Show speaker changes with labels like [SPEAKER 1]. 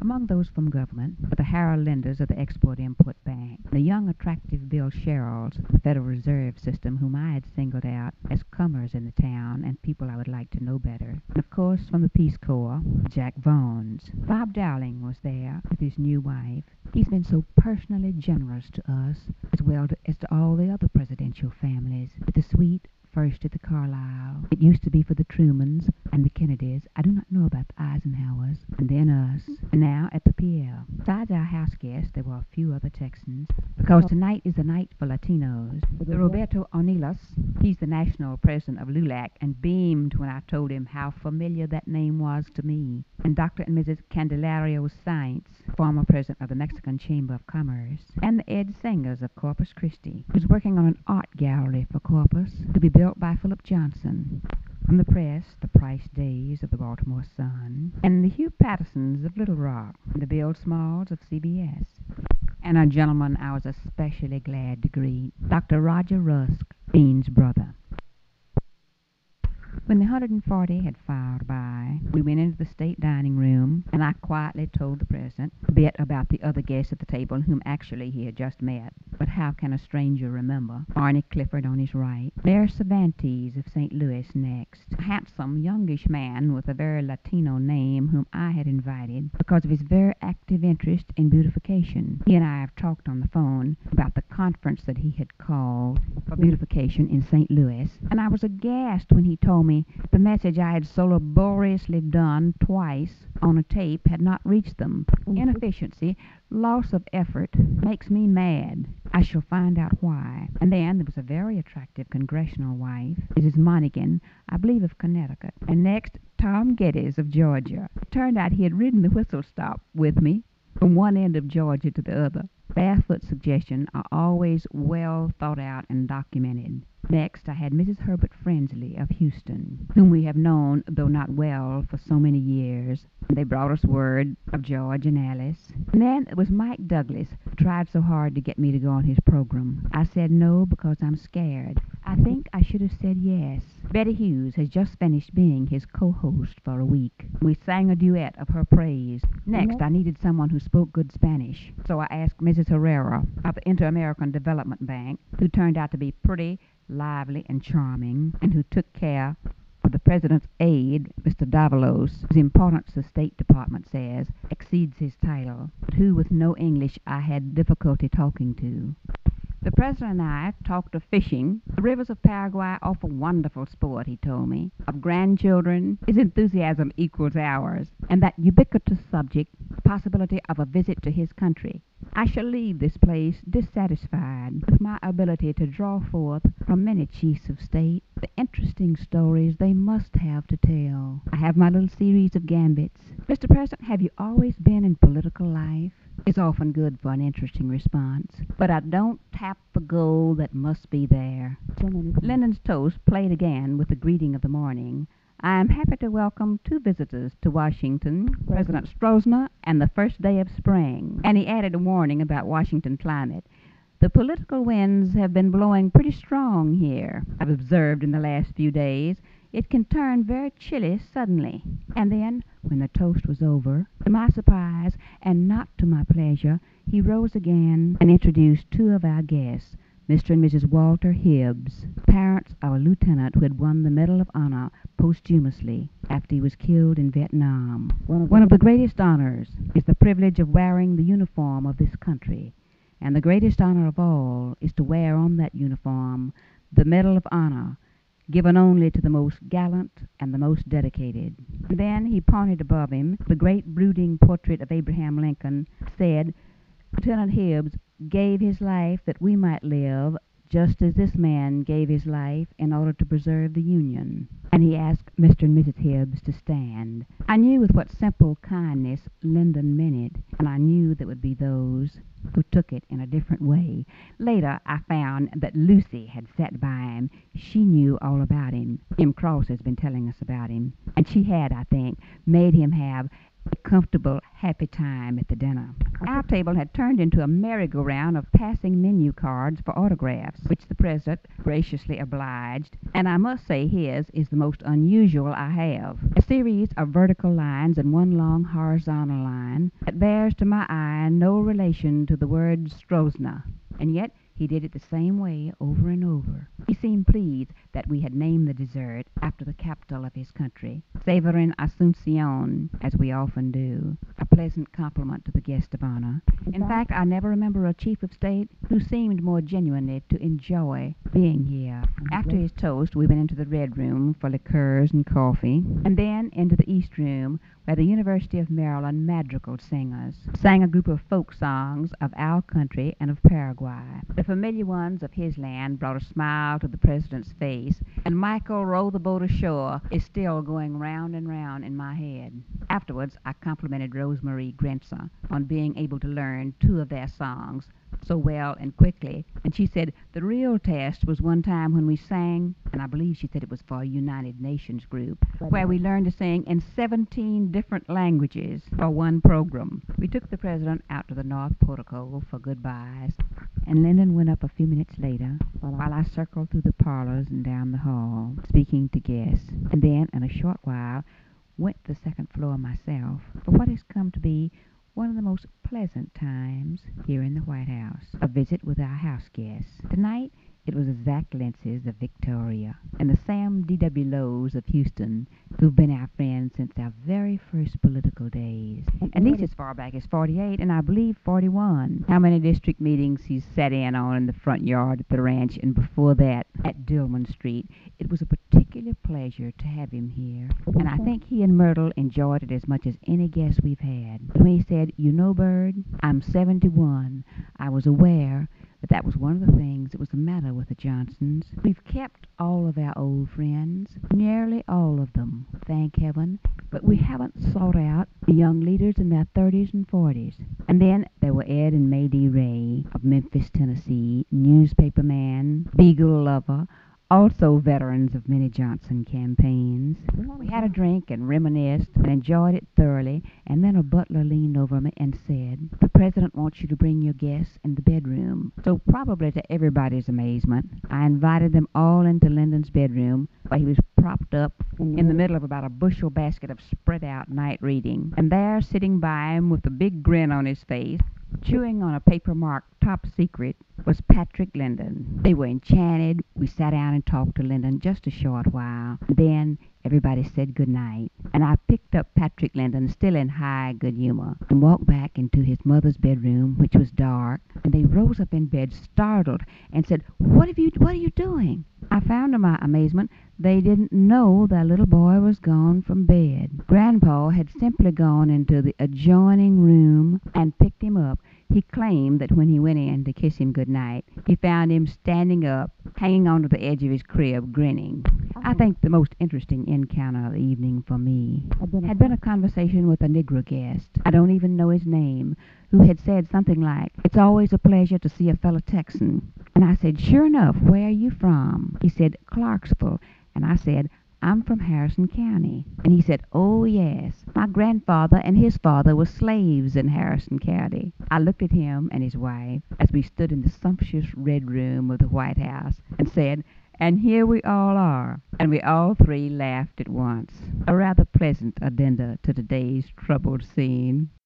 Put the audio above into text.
[SPEAKER 1] Among those from government were the Harold Linders of the Export-Import Bank, the young, attractive Bill Sherrills of the Federal Reserve System, whom I had singled out as comers in the town and people I would like to know better. And, of course, from the Peace Corps, Jack Vaughns. Bob Dowling was there with his new wife. He's been so personally generous to us, as well as to all the other presidential families, with the suite first at the Carlisle. It used to be for the Trumans and the Kennedys. I do not know about the Eisenhowers. And then us. And now at the Pierre. Besides our house guests, there were a few other Texans, because tonight is the night for Latinos. The Roberto Ornelas, he's the national president of LULAC, and beamed when I told him how familiar that name was to me. And Dr. and Mrs. Candelario Sainz, former president of the Mexican Chamber of Commerce. And the Ed Singers of Corpus Christi, who's working on an art gallery for Corpus to be built by Philip Johnson. From the press, the Price Days of the Baltimore Sun, and the Hugh Pattersons of Little Rock, and the Bill Smalls of CBS. And a gentleman I was especially glad to greet, Dr. Roger Rusk, Bean's brother. When the 140 had filed by, we went into the state dining room, and I quietly told the president a bit about the other guests at the table, whom actually he had just met. But how can a stranger remember? Barney Clifford on his right, Mayor Cervantes of St. Louis next, a handsome, youngish man with a very Latino name whom I had invited because of his very active interest in beautification. He and I have talked on the phone about the conference that he had called for beautification in St. Louis, and I was aghast when he told me the message I had so laboriously done twice on a tape had not reached them. Inefficiency, loss of effort, makes me mad. I shall find out why. And then there was a very attractive congressional wife, Mrs. Monaghan, I believe of Connecticut. And next, Tom Geddes of Georgia. It turned out he had ridden the whistle stop with me from one end of Georgia to the other. Barefoot suggestions are always well thought out and documented. Next, I had Mrs. Herbert Frensley of Houston, whom we have known, though not well, for so many years. They brought us word of George and Alice. And then it was Mike Douglas, who tried so hard to get me to go on his program. I said no because I'm scared. I think I should have said yes. Betty Hughes has just finished being his co-host for a week. We sang a duet of her praise. Next, I needed someone who spoke good Spanish, so I asked Mrs. Herrera of the Inter-American Development Bank, who turned out to be pretty, lively, and charming, and who took care of the president's aide, Mr. Davalos, whose importance the State Department says exceeds his title, but who with no English I had difficulty talking to. The president and I talked of fishing. The rivers of Paraguay offer wonderful sport, he told me. Of grandchildren, his enthusiasm equals ours. And that ubiquitous subject, possibility of a visit to his country. I shall leave this place dissatisfied with my ability to draw forth from many chiefs of state the interesting stories they must have to tell. I have my little series of gambits. Mr. President, have you always been in political life? It's often good for an interesting response. But I don't tap the gold that must be there. Linden's toast played again with the greeting of the morning. I am happy to welcome two visitors to Washington, President Stroessner and the first day of spring. And he added a warning about Washington climate. The political winds have been blowing pretty strong here, I've observed in the last few days. It can turn very chilly suddenly. And then, when the toast was over, to my surprise, and not to my pleasure, he rose again and introduced two of our guests, Mr. and Mrs. Walter Hibbs, parents of a lieutenant who had won the Medal of Honor posthumously after he was killed in Vietnam. One of the greatest honors is the privilege of wearing the uniform of this country, and the greatest honor of all is to wear on that uniform the Medal of Honor, given only to the most gallant and the most dedicated. And then he pointed above him, the great brooding portrait of Abraham Lincoln, said, Lieutenant Hibbs gave his life that we might live, just as this man gave his life in order to preserve the Union. And he asked Mr. and Mrs. Hibbs to stand. I knew with what simple kindness Lyndon meant it, and I knew there would be those who took it in a different way. Later, I found that Lucy had sat by him. She knew all about him. Jim Cross has been telling us about him. And she had, I think, made him have a comfortable, happy time at the dinner. Our table had turned into a merry-go-round of passing menu cards for autographs, which the president graciously obliged, and I must say his is the most unusual I have. A series of vertical lines and one long horizontal line that bears to my eye no relation to the word Strozna, and yet he did it the same way over and over. He seemed pleased that we had named the dessert after the capital of his country, savoring Asuncion, as we often do, a pleasant compliment to the guest of honor. In fact, I never remember a chief of state who seemed more genuinely to enjoy being here. After his toast, we went into the red room for liqueurs and coffee, and then into the east room, where the University of Maryland madrigal singers sang a group of folk songs of our country and of Paraguay. The familiar ones of his land brought a smile to the president's face, and Michael Row the Boat Ashore is still going round and round in my head. Afterwards, I complimented Rosemary Grenzer on being able to learn two of their songs so well and quickly, and she said the real test was one time when we sang, and I believe she said it was for a United Nations group, where we learned to sing in 17 different languages for one program. We took the president out to the North Portico for goodbyes, and Lyndon went up a few minutes later, while I circled through the parlors and down the hall, speaking to guests, and then, in a short while, went to the second floor myself for what has come to be one of the most pleasant times here in the White House, a visit with our house guests. Tonight, it was the Zach Lentzes of Victoria and the Sam D.W. Lowes of Houston, who've been our friends since our very first political days, at least as far back as 48, and I believe 41. How many district meetings he's sat in on in the front yard at the ranch, and before that at Dillman Street. It was a particular pleasure to have him here, and I think he and Myrtle enjoyed it as much as any guest we've had. When he said, "You know, Bird, I'm 71, I was aware that was one of the things that was the matter with the Johnsons. We've kept all of our old friends, nearly all of them, thank heaven, but we haven't sought out the young leaders in their 30s and 40s. And then there were Ed and May D. Ray of Memphis, Tennessee, newspaper man, beagle lover, also veterans of many Johnson campaigns. We had a drink and reminisced and enjoyed it thoroughly, and then a butler leaned over me and said, "The president wants you to bring your guests in the bedroom." So probably to everybody's amazement, I invited them all into Lyndon's bedroom, where he was propped up in the middle of about a bushel basket of spread-out night reading. And there, sitting by him with a big grin on his face, chewing on a paper marked "Top Secret," was Patrick Lyndon. They were enchanted. We sat down and talked to Lyndon just a short while. Then everybody said good night, and I picked up Patrick Lyndon, still in high good humor, and walked back into his mother's bedroom, which was dark, and they rose up in bed, startled, and said, what are you doing?" I found to my amazement they didn't know their little boy was gone from bed. Grandpa had simply gone into the adjoining room and picked him up. He claimed that when he went in to kiss him good night, he found him standing up, hanging onto the edge of his crib, grinning. I think the most interesting encounter of the evening for me had been a conversation with a Negro guest, I don't even know his name, who had said something like, "It's always a pleasure to see a fellow Texan." And I said, "Sure enough, where are you from?" He said, "Clarksville." And I said, "I'm from Harrison County." And he said, "Oh, yes, my grandfather and his father were slaves in Harrison County." I looked at him and his wife as we stood in the sumptuous red room of the White House and said, "And here we all are." And we all three laughed at once. A rather pleasant addenda to today's troubled scene.